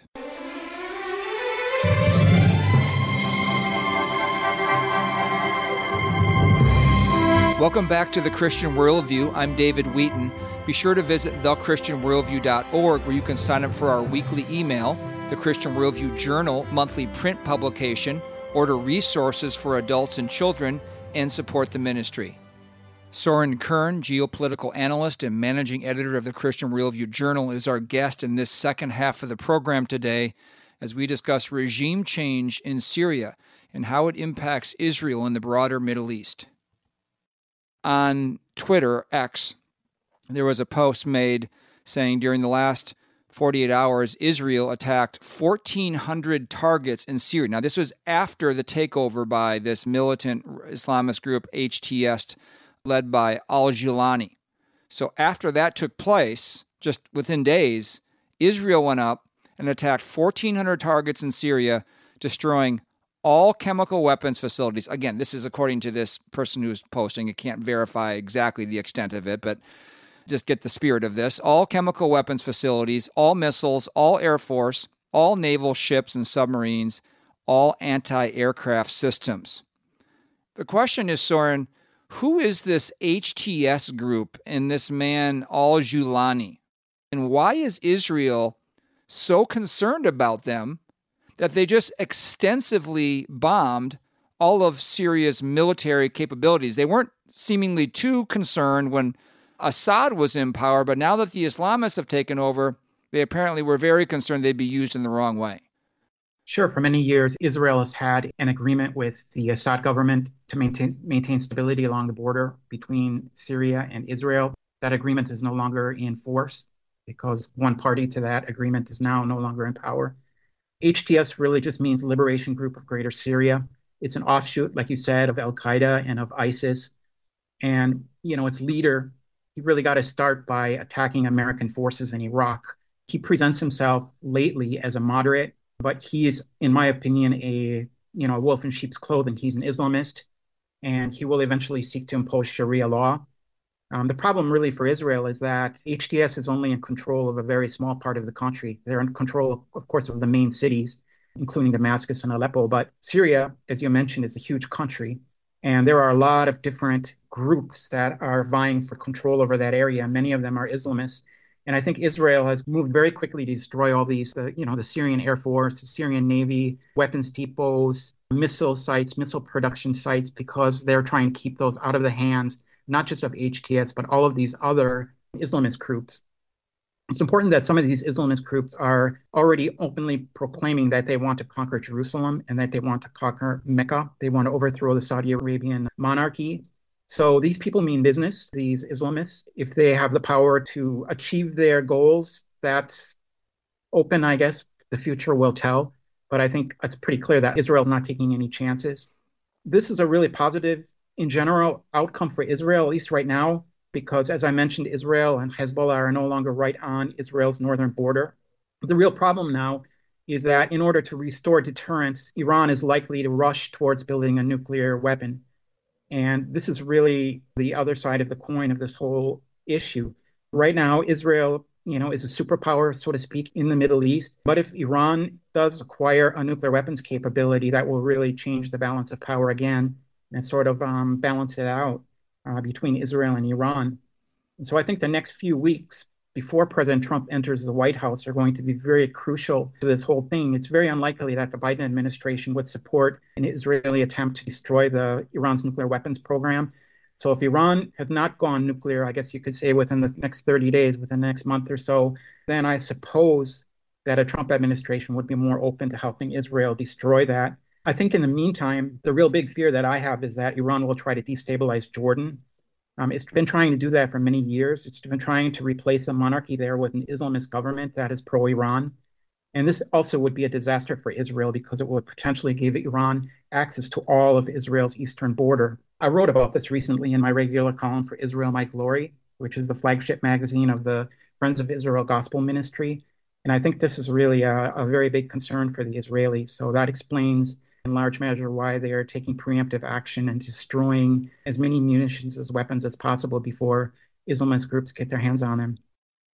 Welcome back to The Christian Worldview. I'm David Wheaton. Be sure to visit the christian worldview dot org, where you can sign up for our weekly email, the Christian Worldview Journal monthly print publication, order resources for adults and children, and support the ministry. Soren Kern, geopolitical analyst and managing editor of the Christian Worldview Journal, is our guest in this second half of the program today as we discuss regime change in Syria and how it impacts Israel and the broader Middle East. On Twitter, X, there was a post made saying during the last forty-eight hours, Israel attacked fourteen hundred targets in Syria. Now, this was after the takeover by this militant Islamist group, H T S, led by al-Jilani. So after that took place, just within days, Israel went up and attacked fourteen hundred targets in Syria, destroying all chemical weapons facilities. Again, this is according to this person who's posting. It can't verify exactly the extent of it, but just get the spirit of this. All chemical weapons facilities, all missiles, all Air Force, all naval ships and submarines, all anti-aircraft systems. The question is, Soren, who is this H T S group and this man al-Jilani? And why is Israel so concerned about them that they just extensively bombed all of Syria's military capabilities? They weren't seemingly too concerned when Assad was in power, but now that the Islamists have taken over, they apparently were very concerned they'd be used in the wrong way. Sure. For many years, Israel has had an agreement with the Assad government to maintain maintain stability along the border between Syria and Israel. That agreement is no longer in force because one party to that agreement is now no longer in power. H T S really just means Liberation Group of Greater Syria. It's an offshoot, like you said, of Al-Qaeda and of ISIS. And, you know, its leader, he really got to start by attacking American forces in Iraq. He presents himself lately as a moderate, but he is, in my opinion, a, you know, a wolf in sheep's clothing. He's an Islamist, and he will eventually seek to impose Sharia law. Um, the problem really for Israel is that H T S is only in control of a very small part of the country. They're in control, of course, of the main cities, including Damascus and Aleppo. But Syria, as you mentioned, is a huge country. And there are a lot of different groups that are vying for control over that area. Many of them are Islamists. And I think Israel has moved very quickly to destroy all these, the, you know, the Syrian Air Force, the Syrian Navy, weapons depots, missile sites, missile production sites, because they're trying to keep those out of the hands not just of H T S, but all of these other Islamist groups. It's important that some of these Islamist groups are already openly proclaiming that they want to conquer Jerusalem and that they want to conquer Mecca. They want to overthrow the Saudi Arabian monarchy. So these people mean business, these Islamists. If they have the power to achieve their goals, that's open, I guess. The future will tell. But I think it's pretty clear that Israel's not taking any chances. This is a really positive, in general, outcome for Israel, at least right now, because as I mentioned, Israel and Hezbollah are no longer right on Israel's northern border. The real problem now is that in order to restore deterrence, Iran is likely to rush towards building a nuclear weapon. And this is really the other side of the coin of this whole issue. Right now, Israel, you know, is a superpower, so to speak, in the Middle East. But if Iran does acquire a nuclear weapons capability, that will really change the balance of power again and sort of um, balance it out uh, between Israel and Iran. And so I think the next few weeks before President Trump enters the White House are going to be very crucial to this whole thing. It's very unlikely that the Biden administration would support an Israeli attempt to destroy the Iran's nuclear weapons program. So if Iran has not gone nuclear, I guess you could say within the next thirty days, within the next month or so, then I suppose that a Trump administration would be more open to helping Israel destroy that. I think in the meantime, the real big fear that I have is that Iran will try to destabilize Jordan. Um, it's been trying to do that for many years. It's been trying to replace the monarchy there with an Islamist government that is pro-Iran. And this also would be a disaster for Israel because it would potentially give Iran access to all of Israel's eastern border. I wrote about this recently in my regular column for Israel My Glory, which is the flagship magazine of the Friends of Israel Gospel Ministry. And I think this is really a, a very big concern for the Israelis. So that explains in large measure why they are taking preemptive action and destroying as many munitions as weapons as possible before Islamist groups get their hands on them.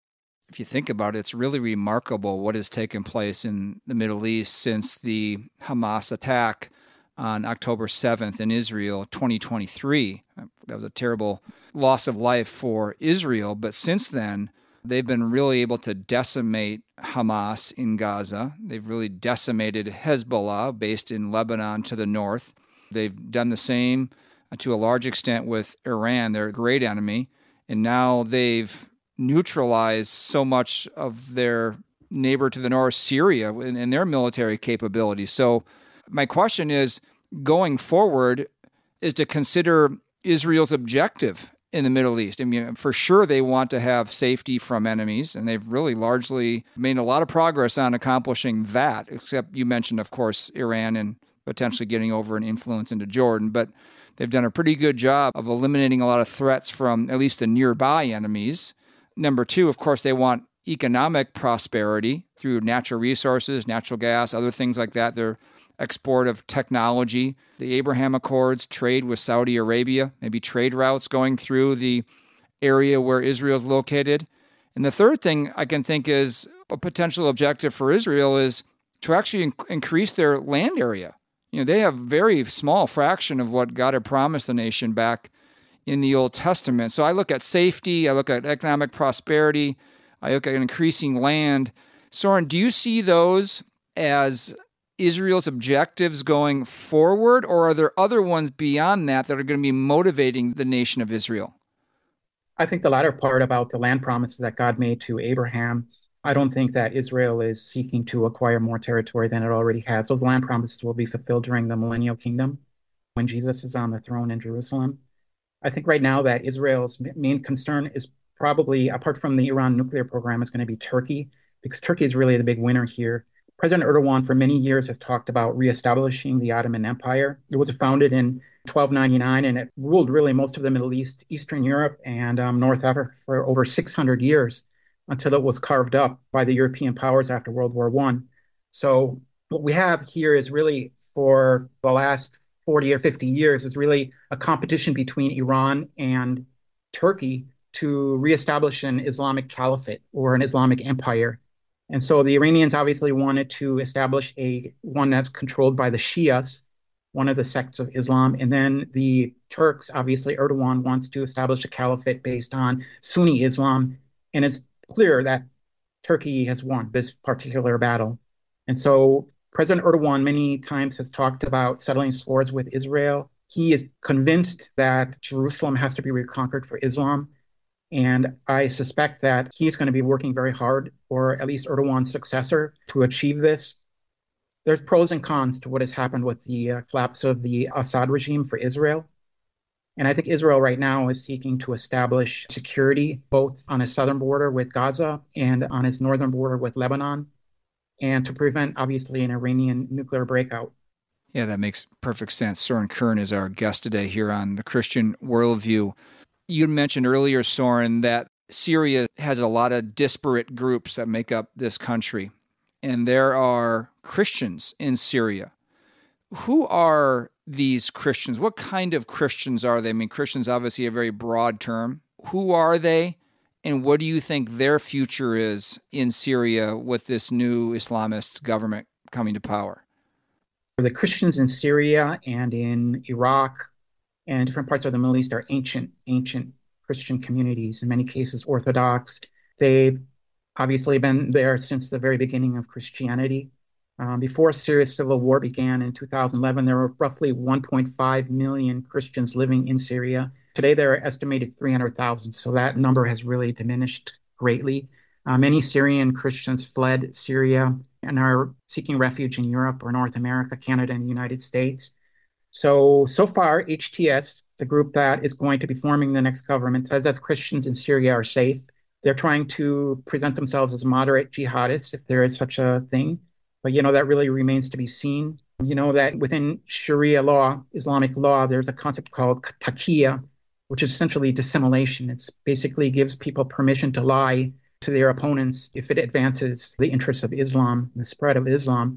If you think about it, it's really remarkable what has taken place in the Middle East since the Hamas attack on October seventh in Israel, twenty twenty-three. That was a terrible loss of life for Israel. But since then, they've been really able to decimate Hamas in Gaza. They've really decimated Hezbollah, based in Lebanon to the north. They've done the same to a large extent with Iran, their great enemy. And now they've neutralized so much of their neighbor to the north, Syria, in, in their military capabilities. So my question is, going forward, is to consider Israel's objective in the Middle East. I mean, for sure they want to have safety from enemies, and they've really largely made a lot of progress on accomplishing that, except you mentioned, of course, Iran and potentially getting over an influence into Jordan. But they've done a pretty good job of eliminating a lot of threats from at least the nearby enemies. Number two, of course, they want economic prosperity through natural resources, natural gas, other things like that. Their export of technology, the Abraham Accords, trade with Saudi Arabia, maybe trade routes going through the area where Israel is located. And the third thing I can think is a potential objective for Israel is to actually in- increase their land area. You know, they have a very small fraction of what God had promised the nation back in the Old Testament. So I look at safety, I look at economic prosperity, I look at increasing land. Soren, do you see those as Israel's objectives going forward, or are there other ones beyond that that are going to be motivating the nation of Israel? I think the latter part about the land promises that God made to Abraham, I don't think that Israel is seeking to acquire more territory than it already has. Those land promises will be fulfilled during the millennial kingdom when Jesus is on the throne in Jerusalem. I think right now that Israel's main concern is probably, apart from the Iran nuclear program, is going to be Turkey, because Turkey is really the big winner here. President Erdogan for many years has talked about reestablishing the Ottoman Empire. It was founded in twelve ninety-nine, and it ruled really most of the Middle East, Eastern Europe, and um, North Africa for over six hundred years until it was carved up by the European powers after World War One. So what we have here is really, for the last forty or fifty years, is really a competition between Iran and Turkey to reestablish an Islamic caliphate or an Islamic empire. And so the Iranians obviously wanted to establish a one that's controlled by the Shias, one of the sects of Islam. And then the Turks, obviously Erdogan wants to establish a caliphate based on Sunni Islam. And it's clear that Turkey has won this particular battle. And so President Erdogan many times has talked about settling scores with Israel. He is convinced that Jerusalem has to be reconquered for Islam. And I suspect that he's going to be working very hard, or at least Erdogan's successor, to achieve this. There's pros and cons to what has happened with the uh, collapse of the Assad regime for Israel. And I think Israel right now is seeking to establish security both on its southern border with Gaza and on its northern border with Lebanon, and to prevent, obviously, an Iranian nuclear breakout. Yeah, that makes perfect sense. Soren Kern is our guest today here on The Christian Worldview. You mentioned earlier, Soren, that Syria has a lot of disparate groups that make up this country, and there are Christians in Syria. Who are these Christians? What kind of Christians are they? I mean, Christians obviously a very broad term. Who are they, and what do you think their future is in Syria with this new Islamist government coming to power? The Christians in Syria and in Iraq and different parts of the Middle East are ancient, ancient Christian communities, in many cases Orthodox. They've obviously been there since the very beginning of Christianity. Um, before Syria's civil war began in two thousand eleven, there were roughly one point five million Christians living in Syria. Today, there are estimated three hundred thousand, so that number has really diminished greatly. Uh, many Syrian Christians fled Syria and are seeking refuge in Europe or North America, Canada, and the United States. So, so far, H T S, the group that is going to be forming the next government, says that Christians in Syria are safe. They're trying to present themselves as moderate jihadists, if there is such a thing. But, you know, that really remains to be seen. You know that within Sharia law, Islamic law, there's a concept called taqiyya, which is essentially dissimulation. It basically gives people permission to lie to their opponents if it advances the interests of Islam, the spread of Islam.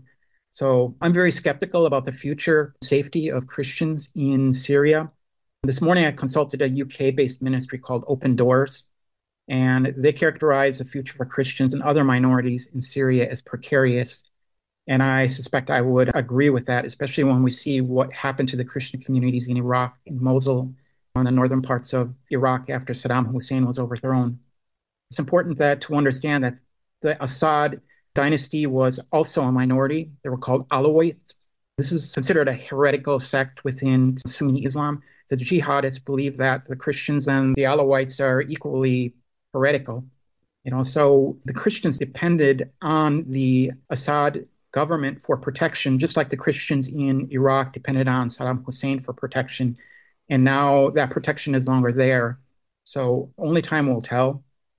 So I'm very skeptical about the future safety of Christians in Syria. This morning, I consulted a U K-based ministry called Open Doors, and they characterize the future for Christians and other minorities in Syria as precarious. And I suspect I would agree with that, especially when we see what happened to the Christian communities in Iraq, in Mosul, on the northern parts of Iraq after Saddam Hussein was overthrown. It's important that to understand that the Assad dynasty was also a minority. They were called Alawites. This is considered a heretical sect within Sunni Islam. The jihadists believe that the Christians and the Alawites are equally heretical. You know, so the Christians depended on the Assad government for protection, just like the Christians in Iraq depended on Saddam Hussein for protection. And now that protection is no longer there. So only time will tell.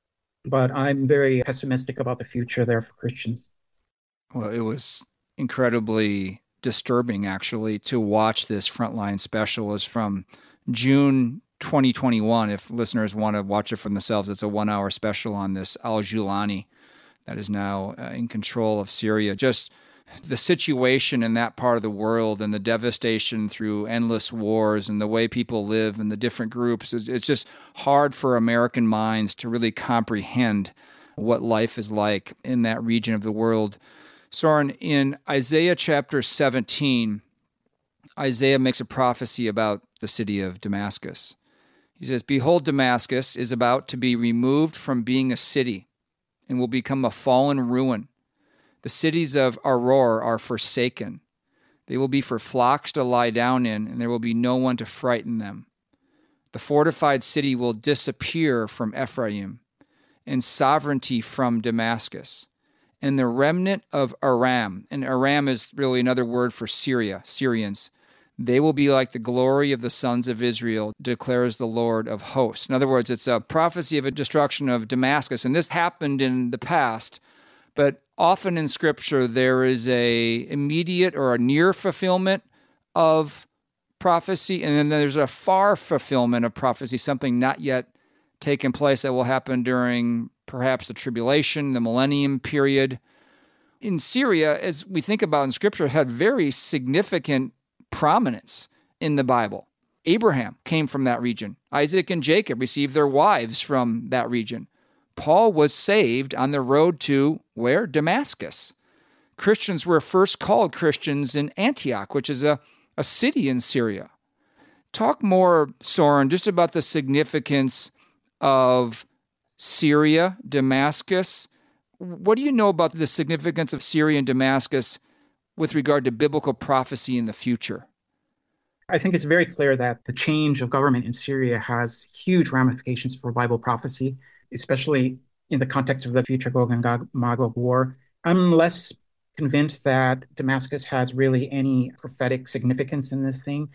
But I'm very pessimistic about the future there for Christians. Well, it was incredibly disturbing, actually, to watch this Frontline special. Is from June twenty twenty-one. If listeners want to watch it for themselves, it's a one-hour special on this al-Julani that is now uh, in control of Syria. Just the situation in that part of the world and the devastation through endless wars and the way people live and the different groups. It's just hard for American minds to really comprehend what life is like in that region of the world. Soren, in Isaiah chapter seventeen, Isaiah makes a prophecy about the city of Damascus. He says, "Behold, Damascus is about to be removed from being a city and will become a fallen ruin. The cities of Aroer are forsaken. They will be for flocks to lie down in, and there will be no one to frighten them. The fortified city will disappear from Ephraim, and sovereignty from Damascus. And the remnant of Aram," and Aram is really another word for Syria, Syrians, "they will be like the glory of the sons of Israel, declares the Lord of hosts." In other words, it's a prophecy of a destruction of Damascus, and this happened in the past. But often in Scripture, there is a immediate or a near fulfillment of prophecy, and then there's a far fulfillment of prophecy, something not yet taken place that will happen during perhaps the tribulation, the millennium period. In Syria, as we think about in Scripture, had very significant prominence in the Bible. Abraham came from that region. Isaac and Jacob received their wives from that region. Paul was saved on the road to where? Damascus. Christians were first called Christians in Antioch, which is a, a city in Syria. Talk more, Soren, just about the significance of Syria, Damascus. What do you know about the significance of Syria and Damascus with regard to biblical prophecy in the future? I think it's very clear that the change of government in Syria has huge ramifications for Bible prophecy, especially in the context of the future Gog and Magog war. I'm less convinced that Damascus has really any prophetic significance in this thing.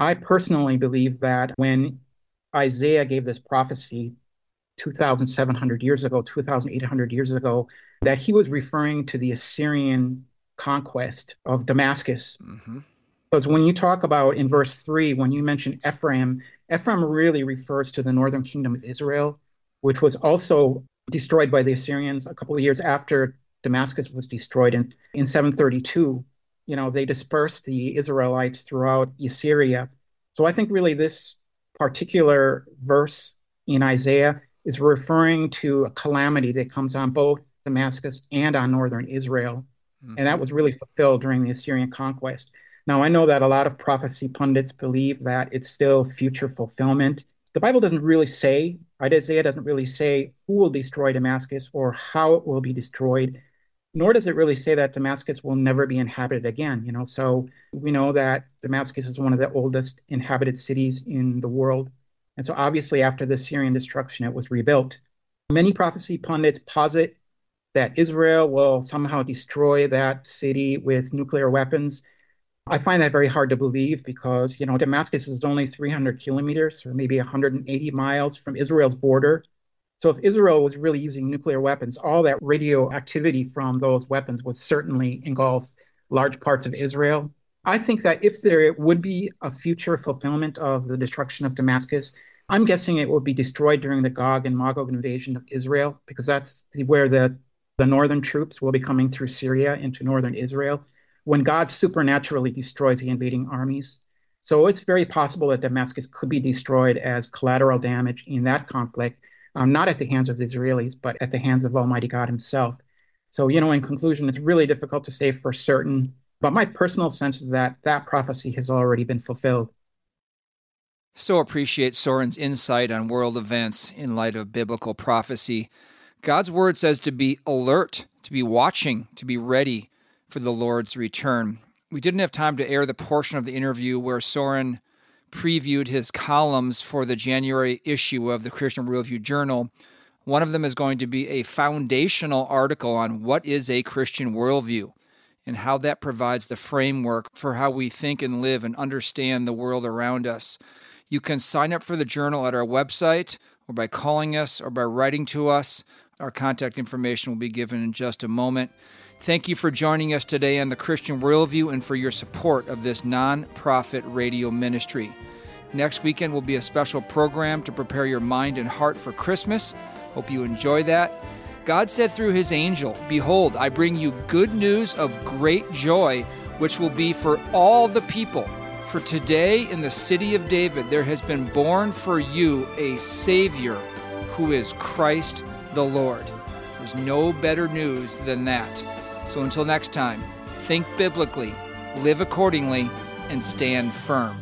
I personally believe that when Isaiah gave this prophecy two thousand seven hundred years ago, two thousand eight hundred years ago, that he was referring to the Assyrian conquest of Damascus. Mm-hmm. Because when you talk about in verse three, when you mention Ephraim, Ephraim really refers to the northern kingdom of Israel, which was also destroyed by the Assyrians a couple of years after Damascus was destroyed in, in seven thirty-two. You know, they dispersed the Israelites throughout Assyria. So I think really this particular verse in Isaiah is referring to a calamity that comes on both Damascus and on northern Israel. Mm-hmm. And that was really fulfilled during the Assyrian conquest. Now, I know that a lot of prophecy pundits believe that it's still future fulfillment. The Bible doesn't really say, Isaiah doesn't really say who will destroy Damascus or how it will be destroyed, nor does it really say that Damascus will never be inhabited again. You know, so we know that Damascus is one of the oldest inhabited cities in the world. And so obviously after the Syrian destruction, it was rebuilt. Many prophecy pundits posit that Israel will somehow destroy that city with nuclear weapons. I find that very hard to believe because, you know, Damascus is only three hundred kilometers or maybe one hundred eighty miles from Israel's border. So if Israel was really using nuclear weapons, all that radioactivity from those weapons would certainly engulf large parts of Israel. I think that if there would be a future fulfillment of the destruction of Damascus, I'm guessing it will be destroyed during the Gog and Magog invasion of Israel, because that's where the, the northern troops will be coming through Syria into northern Israel, when God supernaturally destroys the invading armies. So it's very possible that Damascus could be destroyed as collateral damage in that conflict, um, not at the hands of the Israelis, but at the hands of Almighty God himself. So, you know, in conclusion, it's really difficult to say for certain, but my personal sense is that that prophecy has already been fulfilled. So appreciate Soren's insight on world events in light of biblical prophecy. God's word says to be alert, to be watching, to be ready for the Lord's return. We didn't have time to air the portion of the interview where Soren previewed his columns for the January issue of the Christian Worldview Journal. One of them is going to be a foundational article on what is a Christian worldview and how that provides the framework for how we think and live and understand the world around us. You can sign up for the journal at our website or by calling us or by writing to us. Our contact information will be given in just a moment. Thank you for joining us today on the Christian Worldview and for your support of this non-profit radio ministry. Next weekend will be a special program to prepare your mind and heart for Christmas. Hope you enjoy that. God said through his angel, "Behold, I bring you good news of great joy, which will be for all the people. For today in the city of David there has been born for you a Savior who is Christ the Lord." There's no better news than that. So until next time, think biblically, live accordingly, and stand firm.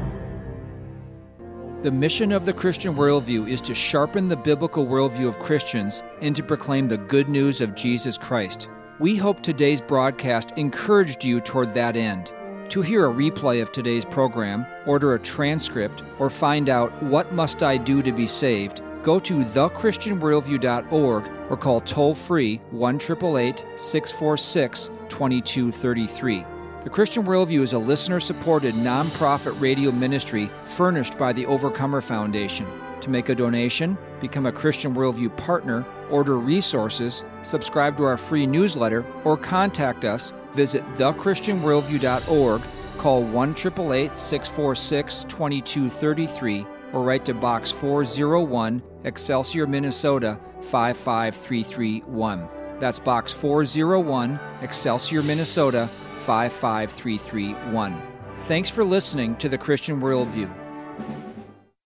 The mission of the Christian Worldview is to sharpen the biblical worldview of Christians and to proclaim the good news of Jesus Christ. We hope today's broadcast encouraged you toward that end. To hear a replay of today's program, order a transcript, or find out what must I do to be saved, go to the christian worldview dot org or call toll-free one eight eight eight, six four six, two two three three. The Christian Worldview is a listener-supported, nonprofit radio ministry furnished by the Overcomer Foundation. To make a donation, become a Christian Worldview partner, order resources, subscribe to our free newsletter, or contact us, visit the christian worldview dot org, call one eight eight eight, six four six, two two three three, or write to Box four oh one, Excelsior, Minnesota, five five three three one. That's Box four oh one, Excelsior, Minnesota, five five three three one. Thanks for listening to the Christian Worldview.